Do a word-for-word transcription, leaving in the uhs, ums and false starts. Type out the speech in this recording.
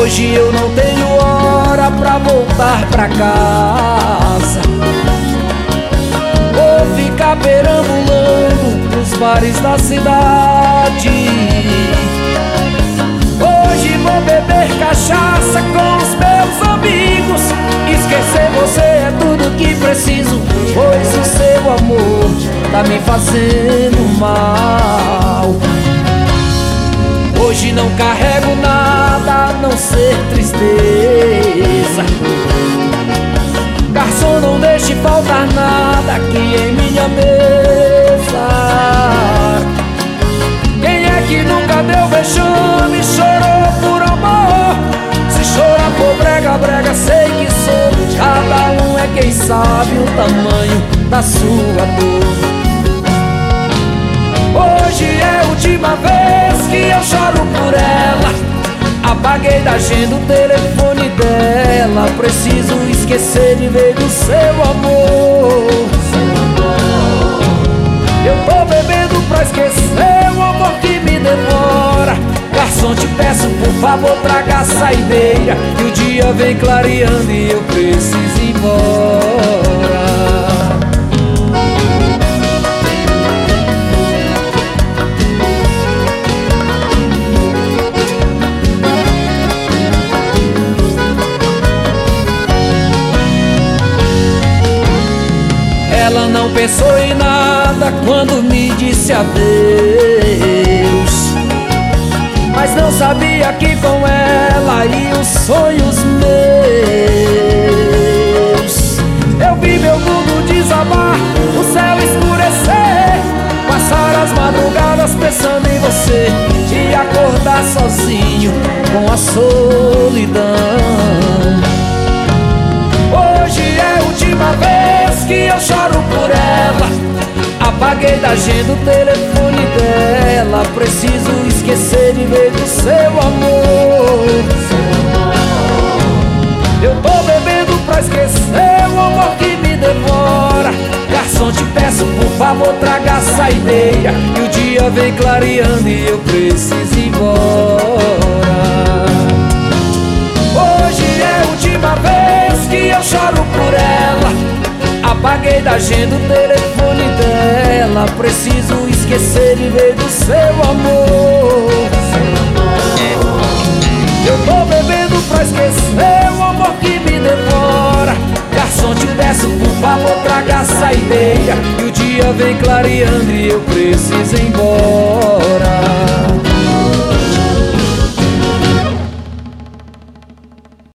Hoje eu não tenho hora pra voltar pra casa. Vou ficar perambulando pros bares da cidade. Hoje vou beber cachaça com os meus amigos. Esquecer você é tudo que preciso, pois o seu amor tá me fazendo mal. Hoje não carrego nada a não ser tristeza. Garçom, não deixe faltar nada aqui em minha mesa. Quem é que nunca deu vexame e chorou por amor? Se chorar por brega, brega, sei que sou. Cada um é quem sabe o tamanho da sua dor. Hoje é a última vez que eu choro por ela. Apaguei da agenda o telefone dela. Preciso esquecer de vez do seu amor. Eu tô bebendo pra esquecer o amor que me devora. Garçom, te peço por favor, traga a saideira, que o dia vem clareando e eu preciso ir embora. Ela não pensou em nada quando me disse adeus, mas não sabia que com ela e os sonhos meus. Eu vi meu mundo desabar, o céu escurecer, passar as madrugadas pensando em você, e acordar sozinho com a solidão. Hoje é a última vez que eu choro por ela. Apaguei da agenda o telefone dela. Preciso esquecer de vez do seu amor. Eu tô bebendo pra esquecer o amor que me devora. Garçom, te peço por favor, traga a saideira, que o dia vem clareando e eu preciso ir embora. Hoje é a última vez que eu choro por ela. Apaguei da agenda o telefone dela. Preciso esquecer de vez do seu amor. Eu tô bebendo pra esquecer o amor que me devora. Garçom, te peço por favor, traga a saideira, que o dia vem clareando e eu preciso ir embora.